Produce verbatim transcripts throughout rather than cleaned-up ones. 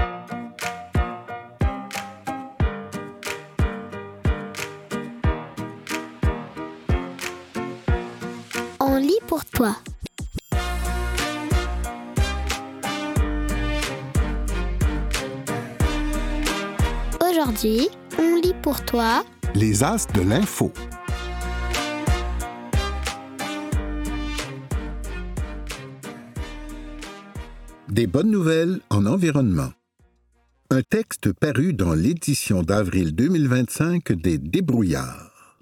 On lit pour toi. Aujourd'hui, on lit pour toi Les As de l'info. Des bonnes nouvelles en environnement. Un texte paru dans l'édition d'avril deux mille vingt-cinq des Débrouillards.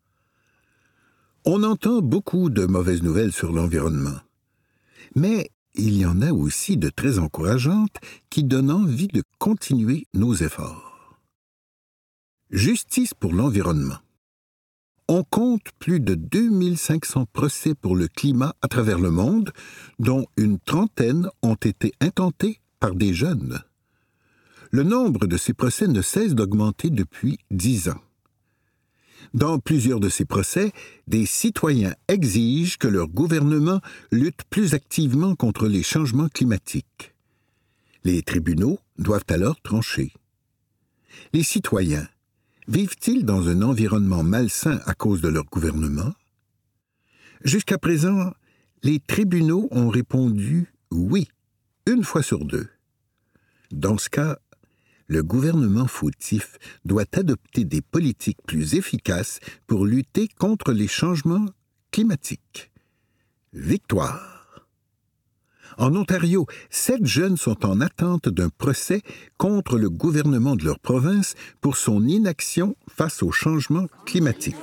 On entend beaucoup de mauvaises nouvelles sur l'environnement. Mais il y en a aussi de très encourageantes qui donnent envie de continuer nos efforts. Justice pour l'environnement. On compte plus de deux mille cinq cents procès pour le climat à travers le monde, dont une trentaine ont été intentés par des jeunes. Le nombre de ces procès ne cesse d'augmenter depuis dix ans. Dans plusieurs de ces procès, des citoyens exigent que leur gouvernement lutte plus activement contre les changements climatiques. Les tribunaux doivent alors trancher. Les citoyens vivent-ils dans un environnement malsain à cause de leur gouvernement? Jusqu'à présent, les tribunaux ont répondu oui, une fois sur deux. Dans ce cas, le gouvernement fautif doit adopter des politiques plus efficaces pour lutter contre les changements climatiques. Victoire! En Ontario, sept jeunes sont en attente d'un procès contre le gouvernement de leur province pour son inaction face au changement climatique.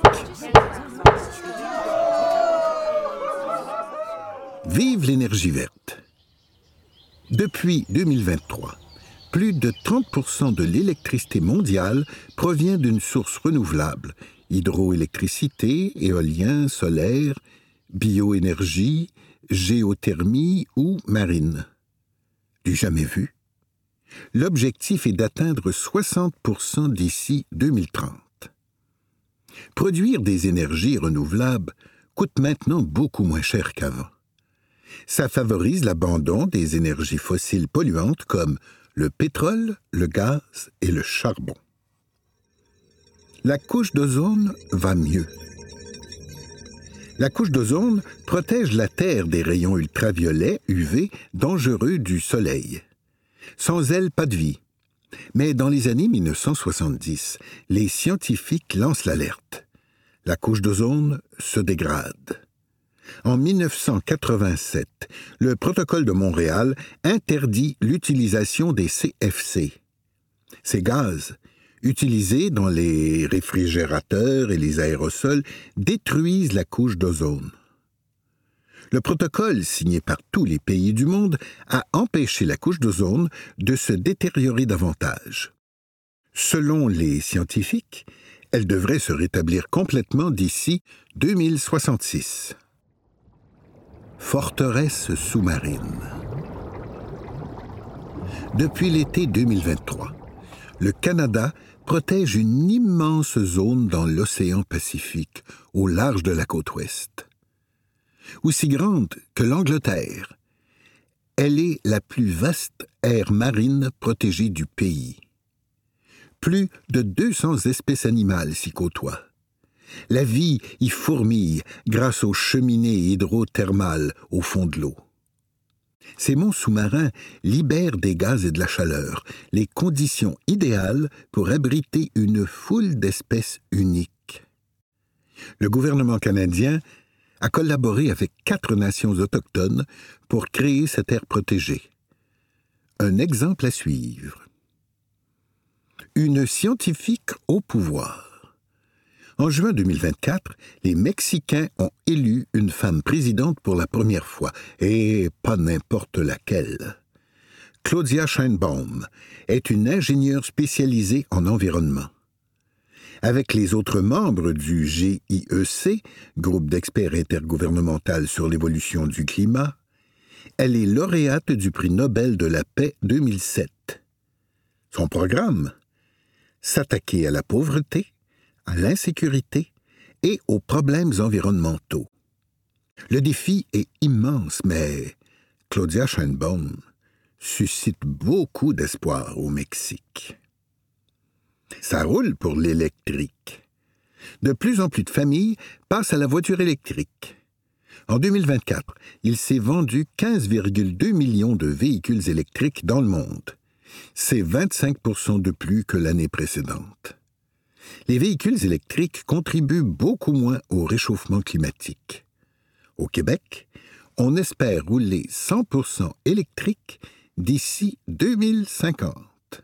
Vive l'énergie verte! Depuis deux mille vingt-trois, plus de trente pour cent de l'électricité mondiale provient d'une source renouvelable, hydroélectricité, éolien, solaire, bioénergie, géothermie ou marine. Du jamais vu. L'objectif est d'atteindre soixante pour cent d'ici deux mille trente. Produire des énergies renouvelables coûte maintenant beaucoup moins cher qu'avant. Ça favorise l'abandon des énergies fossiles polluantes comme le pétrole, le gaz et le charbon. La couche d'ozone va mieux. La couche d'ozone protège la Terre des rayons ultraviolets U V dangereux du Soleil. Sans elle, pas de vie. Mais dans les années mille neuf cent soixante-dix, les scientifiques lancent l'alerte. La couche d'ozone se dégrade. En mille neuf cent quatre-vingt-sept, le protocole de Montréal interdit l'utilisation des C F C. Ces gaz, utilisés dans les réfrigérateurs et les aérosols, détruisent la couche d'ozone. Le protocole, signé par tous les pays du monde, a empêché la couche d'ozone de se détériorer davantage. Selon les scientifiques, elle devrait se rétablir complètement d'ici deux mille soixante-six. Forteresse sous-marine. Depuis l'été deux mille vingt-trois, le Canada protège une immense zone dans l'océan Pacifique, au large de la côte ouest. Aussi grande que l'Angleterre, elle est la plus vaste aire marine protégée du pays. Plus de deux cents espèces animales s'y côtoient. La vie y fourmille grâce aux cheminées hydrothermales au fond de l'eau. Ces monts sous-marins libèrent des gaz et de la chaleur, les conditions idéales pour abriter une foule d'espèces uniques. Le gouvernement canadien a collaboré avec quatre nations autochtones pour créer cette aire protégée. Un exemple à suivre. Une scientifique au pouvoir. En juin deux mille vingt-quatre, les Mexicains ont élu une femme présidente pour la première fois, et pas n'importe laquelle. Claudia Sheinbaum est une ingénieure spécialisée en environnement. Avec les autres membres du G I E C, groupe d'experts intergouvernemental sur l'évolution du climat, elle est lauréate du prix Nobel de la paix deux mille sept. Son programme ? S'attaquer à la pauvreté, à l'insécurité et aux problèmes suscite beaucoup d'espoir au Mexique. Ça roule pour l'électrique. De plus en plus de familles passent à la voiture électrique. En deux mille vingt-quatre, il s'est vendu quinze virgule deux millions de véhicules électriques dans le monde. C'est vingt-cinq pour cent de plus que l'année précédente. Les véhicules électriques contribuent beaucoup moins au réchauffement climatique. Au Québec, on espère rouler cent pour cent électrique d'ici deux mille cinquante.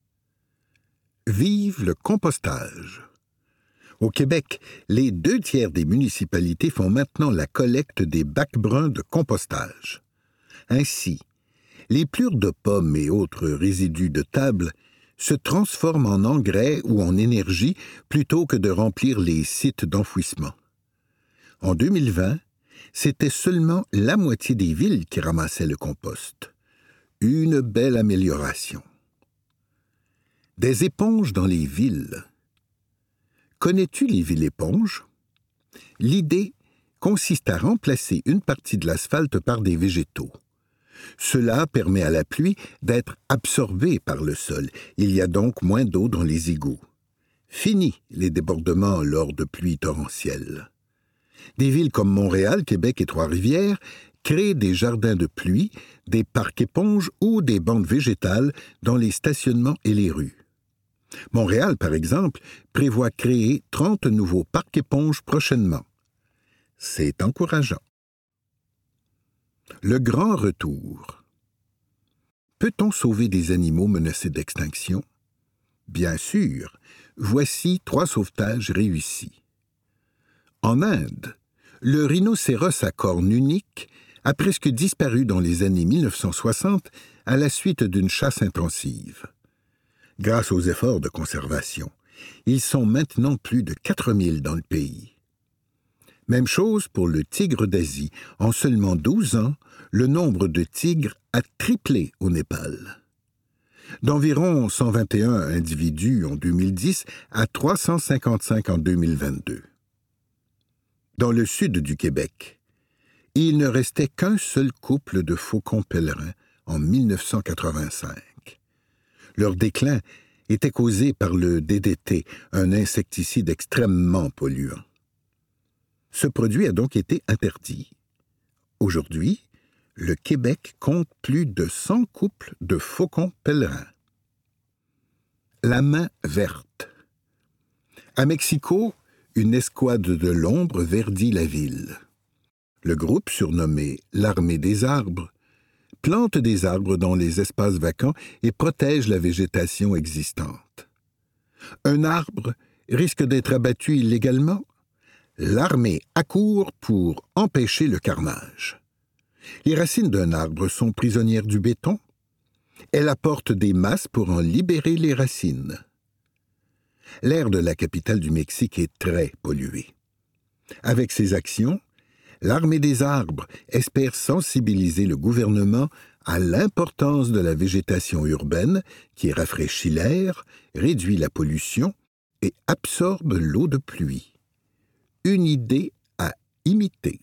Vive le compostage! Au Québec, les deux tiers des municipalités font maintenant la collecte des bacs bruns de compostage. Ainsi, les plures de pommes et autres résidus de table se transforment en engrais ou en énergie plutôt que de remplir les sites d'enfouissement. En deux mille vingt, c'était seulement la moitié des villes qui ramassaient le compost. Une belle amélioration. Des éponges dans les villes. Connais-tu les villes-éponges? L'idée consiste à remplacer une partie de l'asphalte par des végétaux. Cela permet à la pluie d'être absorbée par le sol. Il y a donc moins d'eau dans les égouts. Fini les débordements lors de pluies torrentielles. Des villes comme Montréal, Québec et Trois-Rivières créent des jardins de pluie, des parcs éponges ou des bandes végétales dans les stationnements et les rues. Montréal, par exemple, prévoit créer trente nouveaux parcs éponges prochainement. C'est encourageant. Le grand retour. Peut-on sauver des animaux menacés d'extinction? Bien sûr, voici trois sauvetages réussis. En Inde, le rhinocéros à cornes uniques a presque disparu dans les années mille neuf cent soixante à la suite d'une chasse intensive. Grâce aux efforts de conservation, ils sont maintenant plus de quatre mille dans le pays. Même chose pour le tigre d'Asie. En seulement douze ans, le nombre de tigres a triplé au Népal. D'environ cent vingt et un individus en deux mille dix à trois cent cinquante-cinq en deux mille vingt-deux. Dans le sud du Québec, il ne restait qu'un seul couple de faucons pèlerins en mille neuf cent quatre-vingt-cinq. Leur déclin était causé par le D D T, un insecticide extrêmement polluant. Ce produit a donc été interdit. Aujourd'hui, le Québec compte plus de cent couples de faucons pèlerins. La main verte. À Mexico, une escouade de l'ombre verdit la ville. Le groupe, surnommé l'Armée des arbres, plante des arbres dans les espaces vacants et protège la végétation existante. Un arbre risque d'être abattu illégalement. L'armée accourt pour empêcher le carnage. Les racines d'un arbre sont prisonnières du béton. Elle apporte des masses pour en libérer les racines. L'air de la capitale du Mexique est très pollué. Avec ces actions, l'Armée des arbres espère sensibiliser le gouvernement à l'importance de la végétation urbaine qui rafraîchit l'air, réduit la pollution et absorbe l'eau de pluie. Une idée à imiter.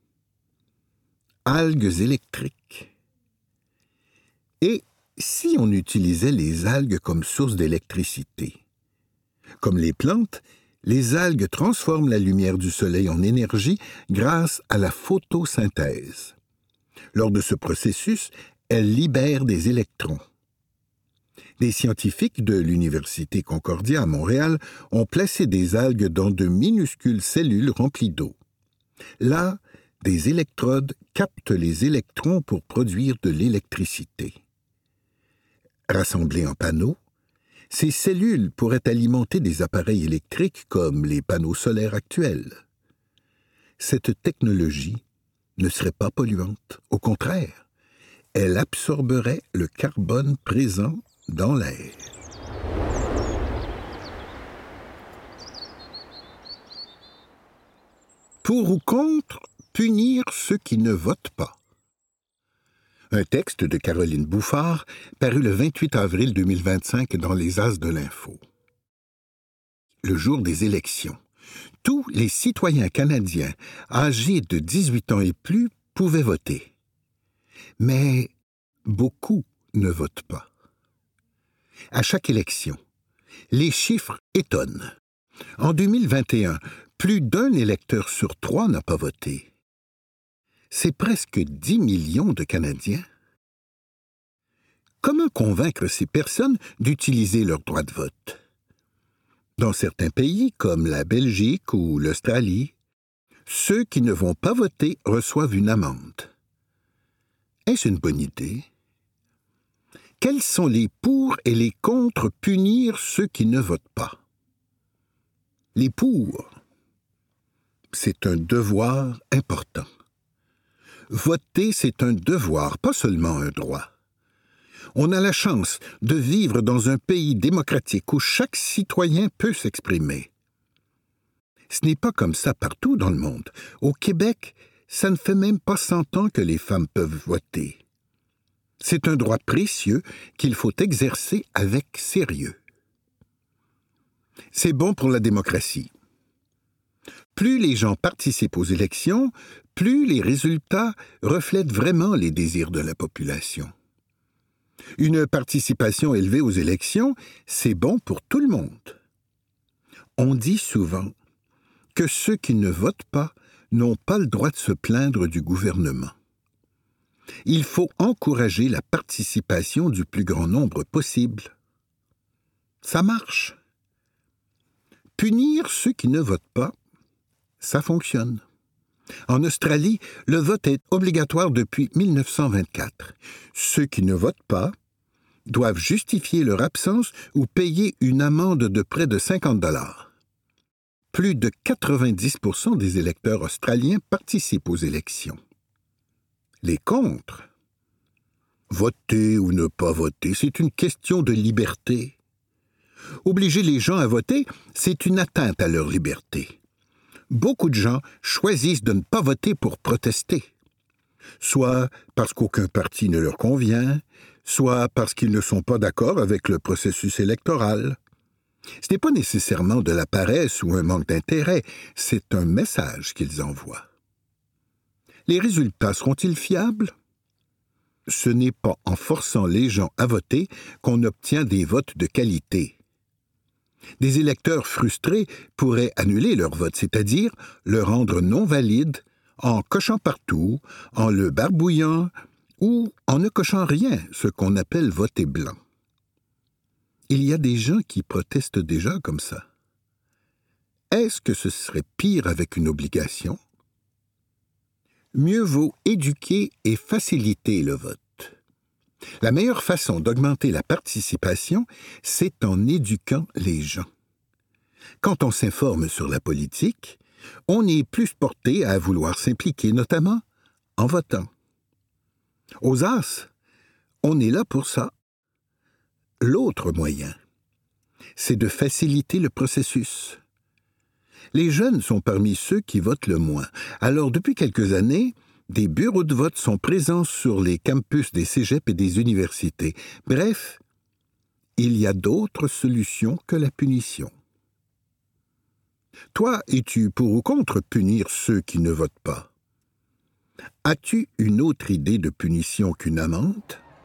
Algues électriques. Et si on utilisait les algues comme source d'électricité? Comme les plantes, les algues transforment la lumière du soleil en énergie grâce à la photosynthèse. Lors de ce processus, elles libèrent des électrons. Des scientifiques de l'Université Concordia à Montréal ont placé des algues dans de minuscules cellules remplies d'eau. Là, des électrodes captent les électrons pour produire de l'électricité. Rassemblées en panneaux, ces cellules pourraient alimenter des appareils électriques comme les panneaux solaires actuels. Cette technologie ne serait pas polluante. Au contraire, elle absorberait le carbone présent dans l'air. Pour ou contre punir ceux qui ne votent pas. Un texte de Caroline Bouffard paru le vingt-huit avril deux mille vingt-cinq dans les As de l'Info. Le jour des élections, tous les citoyens canadiens âgés de dix-huit ans et plus pouvaient voter. Mais beaucoup ne votent pas. À chaque élection, les chiffres étonnent. En deux mille vingt et un, plus d'un électeur sur trois n'a pas voté. C'est presque dix millions de Canadiens. Comment convaincre ces personnes d'utiliser leur droit de vote? Dans certains pays, comme la Belgique ou l'Australie, ceux qui ne vont pas voter reçoivent une amende. Est-ce une bonne idée? Quels sont les pour et les contre punir ceux qui ne votent pas? Les pour, c'est un devoir important. Voter, c'est un devoir, pas seulement un droit. On a la chance de vivre dans un pays démocratique où chaque citoyen peut s'exprimer. Ce n'est pas comme ça partout dans le monde. Au Québec, ça ne fait même pas cent ans que les femmes peuvent voter. C'est un droit précieux qu'il faut exercer avec sérieux. C'est bon pour la démocratie. Plus les gens participent aux élections, plus les résultats reflètent vraiment les désirs de la population. Une participation élevée aux élections, c'est bon pour tout le monde. On dit souvent que ceux qui ne votent pas n'ont pas le droit de se plaindre du gouvernement. Il faut encourager la participation du plus grand nombre possible. Ça marche. Punir ceux qui ne votent pas, ça fonctionne. En Australie, le vote est obligatoire depuis mille neuf cent vingt-quatre. Ceux qui ne votent pas doivent justifier leur absence ou payer une amende de près de cinquante dollars. Plus de quatre-vingt-dix pour cent des électeurs australiens participent aux élections. Les contre. Voter ou ne pas voter, c'est une question de liberté. Obliger les gens à voter, c'est une atteinte à leur liberté. Beaucoup de gens choisissent de ne pas voter pour protester, soit parce qu'aucun parti ne leur convient, soit parce qu'ils ne sont pas d'accord avec le processus électoral. Ce n'est pas nécessairement de la paresse ou un manque d'intérêt, c'est un message qu'ils envoient. Les résultats seront-ils fiables? Ce n'est pas en forçant les gens à voter qu'on obtient des votes de qualité. Des électeurs frustrés pourraient annuler leur vote, c'est-à-dire le rendre non valide en cochant partout, en le barbouillant ou en ne cochant rien, ce qu'on appelle voter blanc. Il y a des gens qui protestent déjà comme ça. Est-ce que ce serait pire avec une obligation? Mieux vaut éduquer et faciliter le vote. La meilleure façon d'augmenter la participation, c'est en éduquant les gens. Quand on s'informe sur la politique, on est plus porté à vouloir s'impliquer, notamment en votant. Aux As, on est là pour ça. L'autre moyen, c'est de faciliter le processus. Les jeunes sont parmi ceux qui votent le moins. Alors, depuis quelques années, des bureaux de vote sont présents sur les campus des cégeps et des universités. Bref, il y a d'autres solutions que la punition. Toi, es-tu pour ou contre punir ceux qui ne votent pas? As-tu une autre idée de punition qu'une amende?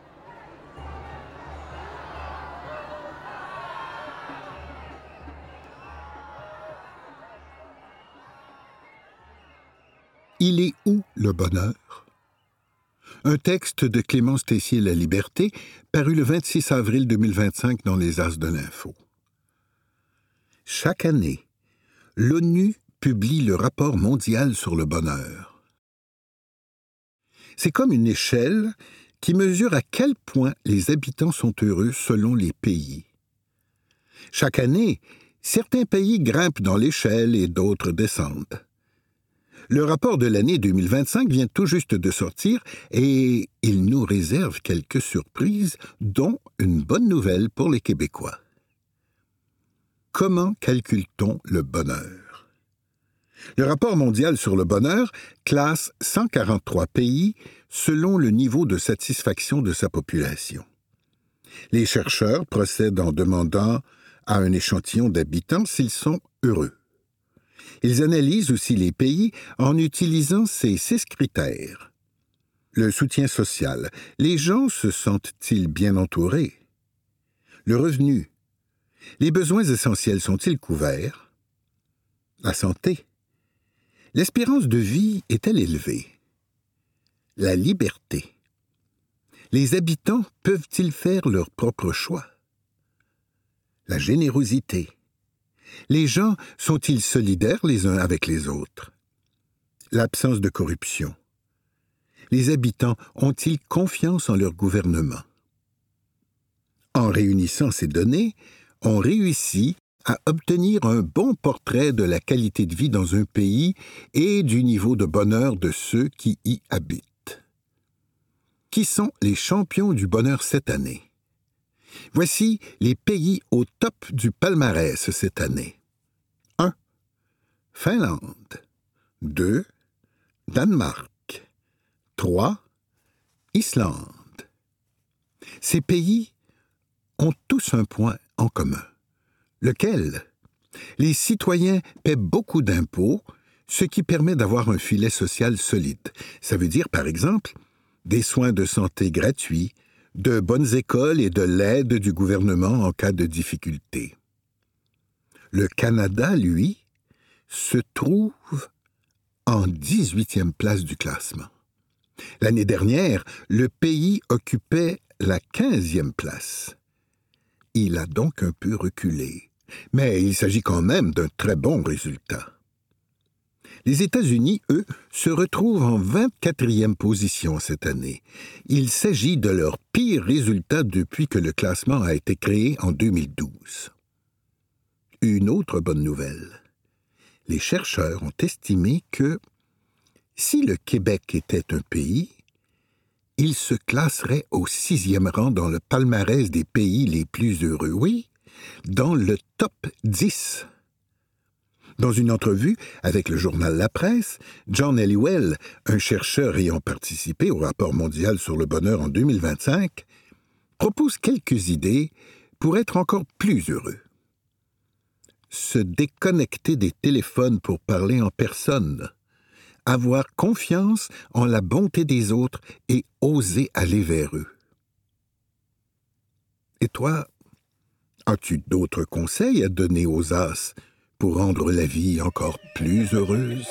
Il est où le bonheur? Un texte de Clémence Tessier-La Liberté, paru le vingt-six avril deux mille vingt-cinq dans les As de l'Info. Chaque année, l'ONU publie le rapport mondial sur le bonheur. C'est comme une échelle qui mesure à quel point les habitants sont heureux selon les pays. Chaque année, certains pays grimpent dans l'échelle et d'autres descendent. Le rapport de l'année deux mille vingt-cinq vient tout juste de sortir et il nous réserve quelques surprises, dont une bonne nouvelle pour les Québécois. Comment calcule-t-on le bonheur? Le rapport mondial sur le bonheur classe cent quarante-trois pays selon le niveau de satisfaction de sa population. Les chercheurs procèdent en demandant à un échantillon d'habitants s'ils sont heureux. Ils analysent aussi les pays en utilisant ces six critères. Le soutien social. Les gens se sentent-ils bien entourés? Le revenu. Les besoins essentiels sont-ils couverts? La santé. L'espérance de vie est-elle élevée? La liberté. Les habitants peuvent-ils faire leur propre choix? La générosité. Les gens sont-ils solidaires les uns avec les autres? L'absence de corruption. Les habitants ont-ils confiance en leur gouvernement? En réunissant ces données, on réussit à obtenir un bon portrait de la qualité de vie dans un pays et du niveau de bonheur de ceux qui y habitent. Qui sont les champions du bonheur cette année? Voici les pays au top du palmarès cette année. un. Finlande. deux. Danemark. trois. Islande. Ces pays ont tous un point en commun. Lequel? Les citoyens paient beaucoup d'impôts, ce qui permet d'avoir un filet social solide. Ça veut dire, par exemple, des soins de santé gratuits, de bonnes écoles et de l'aide du gouvernement en cas de difficulté. Le Canada, lui, se trouve en dix-huitième place du classement. L'année dernière, le pays occupait la quinzième place. Il a donc un peu reculé, mais il s'agit quand même d'un très bon résultat. Les États-Unis, eux, se retrouvent en vingt-quatrième position cette année. Il s'agit de leur pire résultat depuis que le classement a été créé en deux mille douze. Une autre bonne nouvelle. Les chercheurs ont estimé que, si le Québec était un pays, il se classerait au sixième rang dans le palmarès des pays les plus heureux. Oui, dans le top dix. Dans une entrevue avec le journal La Presse, John Helliwell, un chercheur ayant participé au rapport mondial sur le bonheur en deux mille vingt-cinq, propose quelques idées pour être encore plus heureux. Se déconnecter des téléphones pour parler en personne, avoir confiance en la bonté des autres et oser aller vers eux. Et toi, as-tu d'autres conseils à donner aux as pour rendre la vie encore plus heureuse?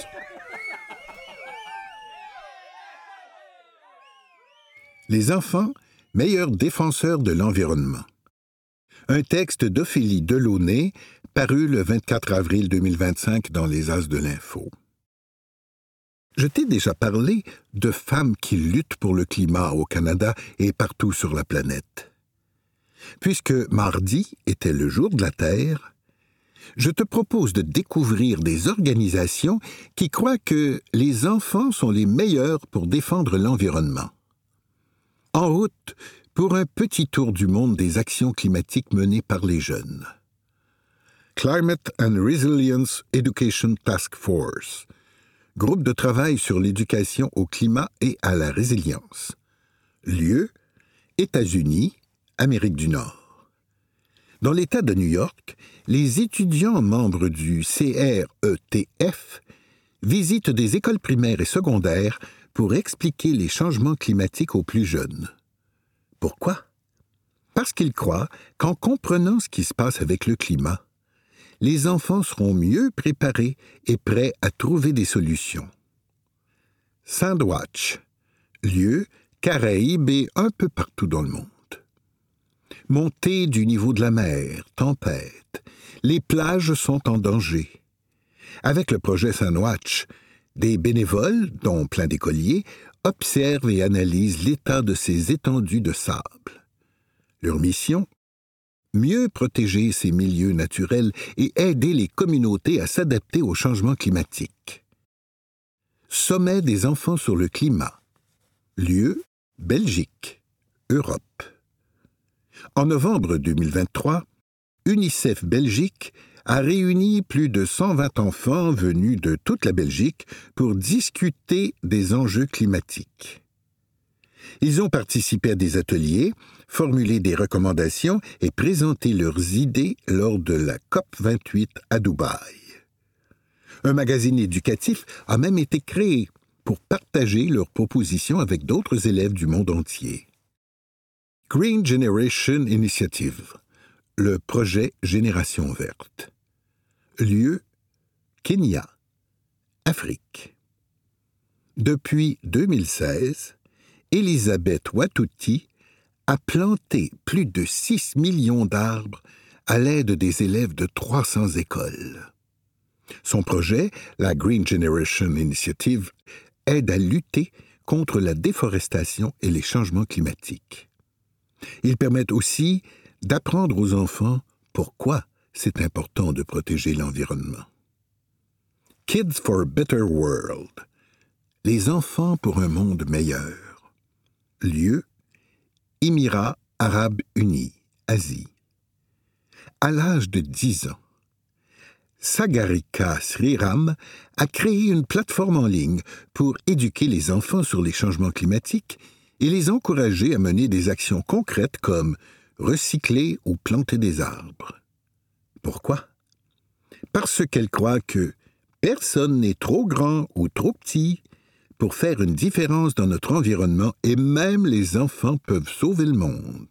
Les enfants, meilleurs défenseurs de l'environnement. Un texte d'Ophélie Delaunay, paru le vingt-quatre avril deux mille vingt-cinq dans les As de l'Info. Je t'ai déjà parlé de femmes qui luttent pour le climat au Canada et partout sur la planète. Puisque mardi était le jour de la Terre, je te propose de découvrir des organisations qui croient que les enfants sont les meilleurs pour défendre l'environnement. En route pour un petit tour du monde des actions climatiques menées par les jeunes. Climate and Resilience Education Task Force, groupe de travail sur l'éducation au climat et à la résilience. Lieu, États-Unis, Amérique du Nord. Dans l'État de New York, les étudiants membres du C R E T F visitent des écoles primaires et secondaires pour expliquer les changements climatiques aux plus jeunes. Pourquoi? Parce qu'ils croient qu'en comprenant ce qui se passe avec le climat, les enfants seront mieux préparés et prêts à trouver des solutions. Sandwatch, lieu, Caraïbes et un peu partout dans le monde. Montée du niveau de la mer, tempête, les plages sont en danger. Avec le projet Sandwatch, des bénévoles, dont plein d'écoliers, observent et analysent l'état de ces étendues de sable. Leur mission? Mieux protéger ces milieux naturels et aider les communautés à s'adapter au changement climatique. Sommet des enfants sur le climat. Lieu, Belgique, Europe. En novembre deux mille vingt-trois, UNICEF Belgique a réuni plus de cent vingt enfants venus de toute la Belgique pour discuter des enjeux climatiques. Ils ont participé à des ateliers, formulé des recommandations et présenté leurs idées lors de la COP vingt-huit à Dubaï. Un magazine éducatif a même été créé pour partager leurs propositions avec d'autres élèves du monde entier. Green Generation Initiative, le projet Génération verte. Lieu, Kenya, Afrique. Depuis deux mille seize, Elisabeth Watuti a planté plus de six millions d'arbres à l'aide des élèves de trois cents écoles. Son projet, la Green Generation Initiative, aide à lutter contre la déforestation et les changements climatiques. Ils permettent aussi d'apprendre aux enfants pourquoi c'est important de protéger l'environnement. Kids for a Better World. Les enfants pour un monde meilleur. Lieu, Émirats arabes unis, Asie. À l'âge de dix ans, Sagarika Sriram a créé une plateforme en ligne pour éduquer les enfants sur les changements climatiques et les encourager à mener des actions concrètes comme recycler ou planter des arbres. Pourquoi? Parce qu'elle croit que personne n'est trop grand ou trop petit pour faire une différence dans notre environnement et même les enfants peuvent sauver le monde.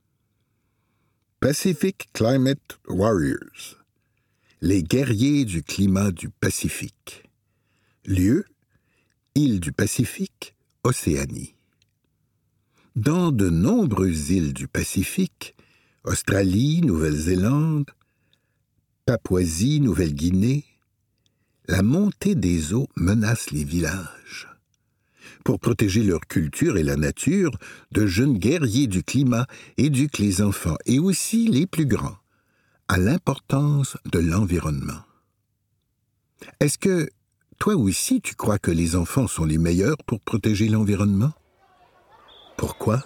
Pacific Climate Warriors. Les guerriers du climat du Pacifique. Lieu, île du Pacifique, Océanie. Dans de nombreuses îles du Pacifique, Australie, Nouvelle-Zélande, Papouasie, Nouvelle-Guinée, la montée des eaux menace les villages. Pour protéger leur culture et la nature, de jeunes guerriers du climat éduquent les enfants et aussi les plus grands à l'importance de l'environnement. Est-ce que toi aussi tu crois que les enfants sont les meilleurs pour protéger l'environnement? Pourquoi?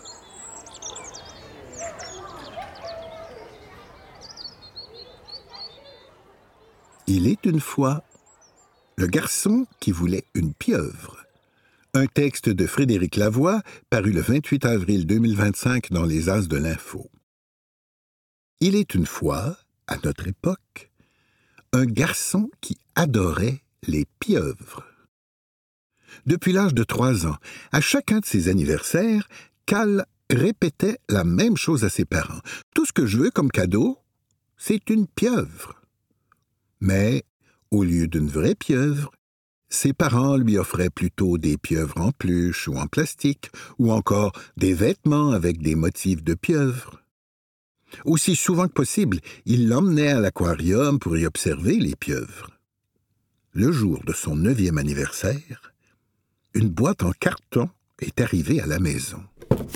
Il est une fois le garçon qui voulait une pieuvre. Un texte de Frédéric Lavoie, paru le vingt-huit avril deux mille vingt-cinq dans les As de l'Info. Il est une fois, à notre époque, un garçon qui adorait les pieuvres. Depuis l'âge de trois ans, à chacun de ses anniversaires, Cal répétait la même chose à ses parents. « Tout ce que je veux comme cadeau, c'est une pieuvre. » Mais, au lieu d'une vraie pieuvre, ses parents lui offraient plutôt des pieuvres en peluche ou en plastique, ou encore des vêtements avec des motifs de pieuvres. Aussi souvent que possible, il l'emmenait à l'aquarium pour y observer les pieuvres. Le jour de son neuvième anniversaire, une boîte en carton est arrivée à la maison.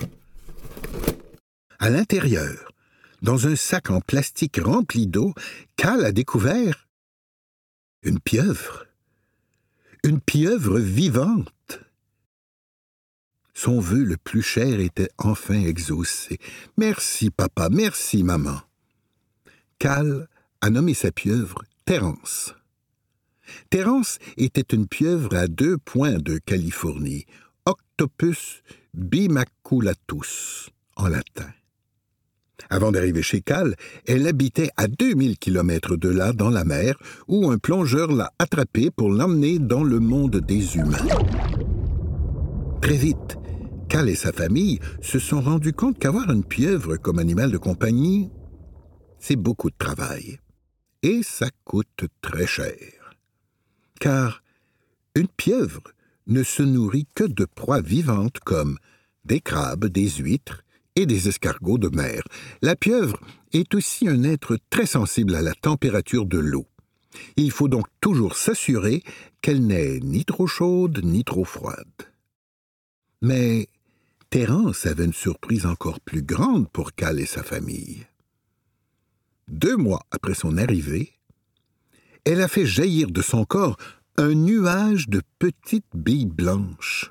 À l'intérieur, dans un sac en plastique rempli d'eau, Cal a découvert une pieuvre. Une pieuvre vivante. Son vœu le plus cher était enfin exaucé. « Merci, papa, merci, maman. » Cal a nommé sa pieuvre Terence. Terence était une pieuvre à deux points de Californie, Octopus bimaculatus, en latin. Avant d'arriver chez Cal, elle habitait à deux mille kilomètres de là, dans la mer, où un plongeur l'a attrapée pour l'emmener dans le monde des humains. Très vite, Cal et sa famille se sont rendus compte qu'avoir une pieuvre comme animal de compagnie, c'est beaucoup de travail. Et ça coûte très cher. Car une pieuvre ne se nourrit que de proies vivantes comme des crabes, des huîtres, et des escargots de mer. La pieuvre est aussi un être très sensible à la température de l'eau. Il faut donc toujours s'assurer qu'elle n'est ni trop chaude ni trop froide. Mais Terence avait une surprise encore plus grande pour Cal et sa famille. Deux mois après son arrivée, elle a fait jaillir de son corps un nuage de petites billes blanches.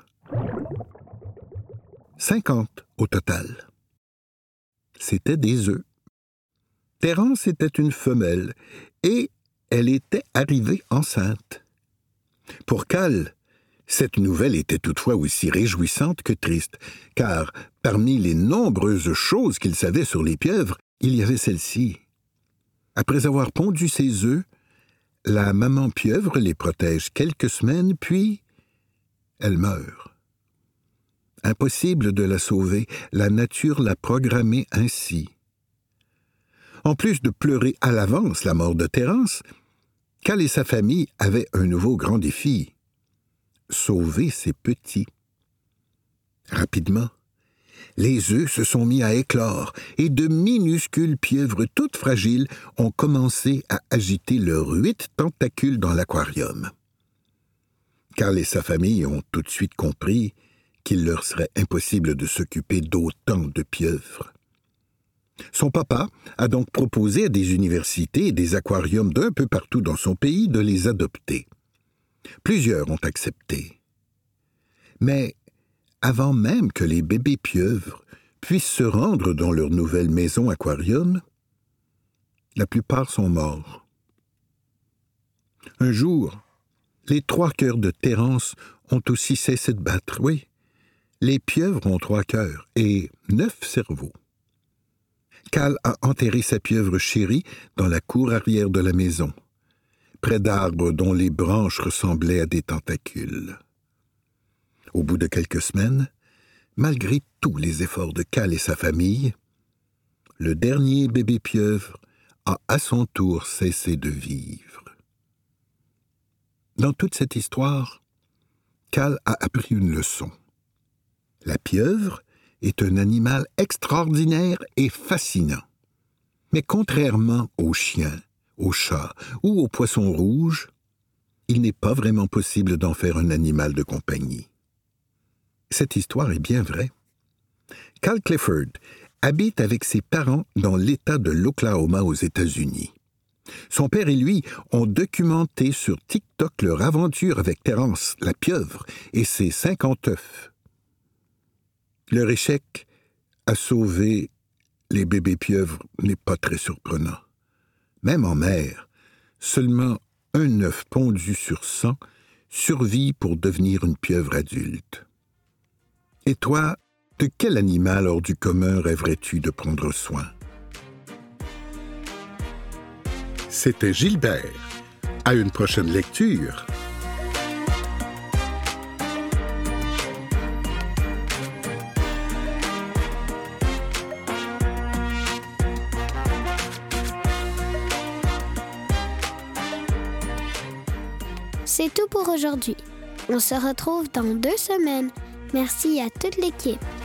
Cinquante au total. C'étaient des œufs. Terence était une femelle et elle était arrivée enceinte. Pour Cal, cette nouvelle était toutefois aussi réjouissante que triste, car parmi les nombreuses choses qu'il savait sur les pieuvres, il y avait celle-ci. Après avoir pondu ses œufs, la maman pieuvre les protège quelques semaines, puis elle meurt. Impossible de la sauver, la nature l'a programmée ainsi. En plus de pleurer à l'avance la mort de Terence, Cal et sa famille avaient un nouveau grand défi: sauver ses petits. Rapidement, les œufs se sont mis à éclore et de minuscules pieuvres toutes fragiles ont commencé à agiter leurs huit tentacules dans l'aquarium. Cal et sa famille ont tout de suite compris qu'il leur serait impossible de s'occuper d'autant de pieuvres. Son papa a donc proposé à des universités et des aquariums d'un peu partout dans son pays de les adopter. Plusieurs ont accepté. Mais avant même que les bébés pieuvres puissent se rendre dans leur nouvelle maison aquarium, la plupart sont morts. Un jour, les trois cœurs de Terence ont aussi cessé de battre, oui. Les pieuvres ont trois cœurs et neuf cerveaux. Cal a enterré sa pieuvre chérie dans la cour arrière de la maison, près d'arbres dont les branches ressemblaient à des tentacules. Au bout de quelques semaines, malgré tous les efforts de Cal et sa famille, le dernier bébé pieuvre a à son tour cessé de vivre. Dans toute cette histoire, Cal a appris une leçon. La pieuvre est un animal extraordinaire et fascinant. Mais contrairement aux chiens, aux chats ou aux poissons rouges, il n'est pas vraiment possible d'en faire un animal de compagnie. Cette histoire est bien vraie. Cal Clifford habite avec ses parents dans l'État de l'Oklahoma aux États-Unis. Son père et lui ont documenté sur TikTok leur aventure avec Terence, la pieuvre, et ses cinquante œufs. Leur échec à sauver les bébés pieuvres n'est pas très surprenant. Même en mer, seulement un œuf pondu sur cent survit pour devenir une pieuvre adulte. Et toi, de quel animal hors du commun rêverais-tu de prendre soin? C'était Gilbert. À une prochaine lecture. C'est tout pour aujourd'hui. On se retrouve dans deux semaines. Merci à toute l'équipe.